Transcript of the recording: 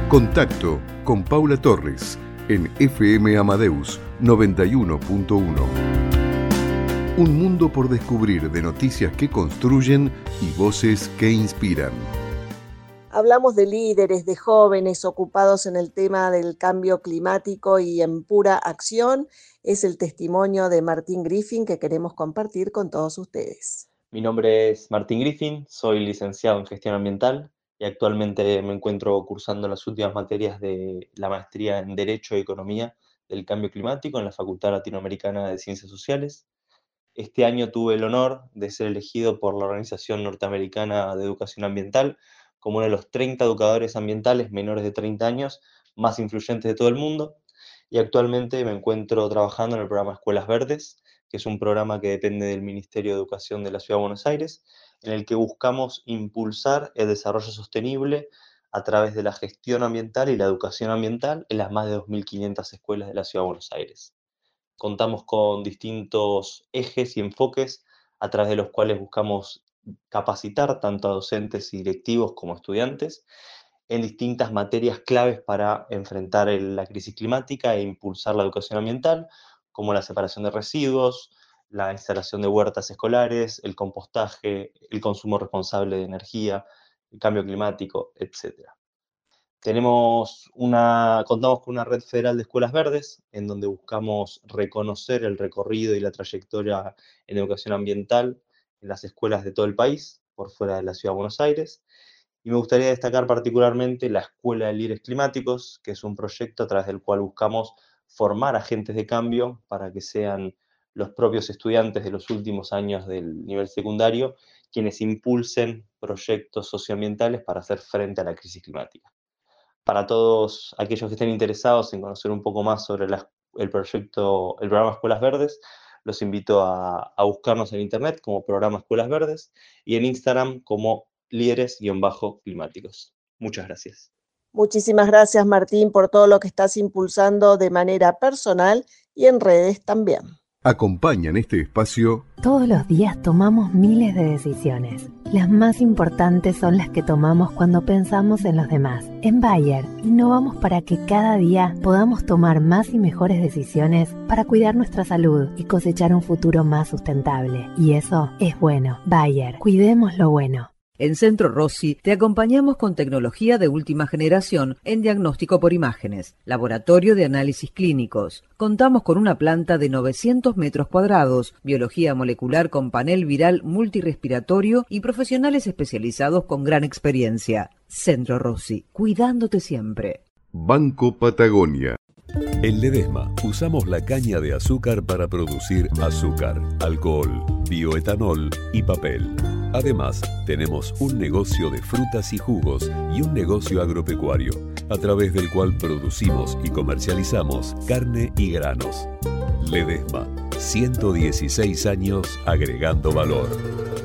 Contacto con Paula Torres en FM Amadeus 91.1. Un mundo por descubrir, de noticias que construyen y voces que inspiran. Hablamos de líderes, de jóvenes ocupados en el tema del cambio climático y en pura acción. Es el testimonio de Martín Griffin que queremos compartir con todos ustedes. Mi nombre es Martín Griffin, soy licenciado en Gestión Ambiental y actualmente me encuentro cursando las últimas materias de la maestría en Derecho y Economía del Cambio Climático en la Facultad Latinoamericana de Ciencias Sociales. Este año tuve el honor de ser elegido por la Organización Norteamericana de Educación Ambiental como uno de los 30 educadores ambientales menores de 30 años más influyentes de todo el mundo, y actualmente me encuentro trabajando en el programa Escuelas Verdes, que es un programa que depende del Ministerio de Educación de la Ciudad de Buenos Aires, en el que buscamos impulsar el desarrollo sostenible a través de la gestión ambiental y la educación ambiental en las más de 2.500 escuelas de la Ciudad de Buenos Aires. Contamos con distintos ejes y enfoques a través de los cuales buscamos capacitar tanto a docentes y directivos como estudiantes en distintas materias claves para enfrentar la crisis climática e impulsar la educación ambiental, como la separación de residuos, la instalación de huertas escolares, el compostaje, el consumo responsable de energía, el cambio climático, etc. Contamos con una red federal de escuelas verdes, en donde buscamos reconocer el recorrido y la trayectoria en educación ambiental en las escuelas de todo el país, por fuera de la Ciudad de Buenos Aires. Y me gustaría destacar particularmente la Escuela de Líderes Climáticos, que es un proyecto a través del cual buscamos formar agentes de cambio para que sean los propios estudiantes de los últimos años del nivel secundario quienes impulsen proyectos socioambientales para hacer frente a la crisis climática. Para todos aquellos que estén interesados en conocer un poco más sobre el programa Escuelas Verdes, los invito a buscarnos en internet como programa Escuelas Verdes y en Instagram como líderes-climáticos. Muchas gracias. Muchísimas gracias, Martín, por todo lo que estás impulsando de manera personal y en redes también. Acompañan este espacio. Todos los días tomamos miles de decisiones. Las más importantes son las que tomamos cuando pensamos en los demás. En Bayer, innovamos para que cada día podamos tomar más y mejores decisiones para cuidar nuestra salud y cosechar un futuro más sustentable. Y eso es bueno. Bayer, cuidemos lo bueno. En Centro Rossi te acompañamos con tecnología de última generación en diagnóstico por imágenes, laboratorio de análisis clínicos. Contamos con una planta de 900 metros cuadrados, biología molecular con panel viral multirrespiratorio y profesionales especializados con gran experiencia. Centro Rossi, cuidándote siempre. Banco Patagonia. En Ledesma usamos la caña de azúcar para producir azúcar, alcohol, bioetanol y papel. Además, tenemos un negocio de frutas y jugos y un negocio agropecuario, a través del cual producimos y comercializamos carne y granos. Ledesma, 116 años agregando valor.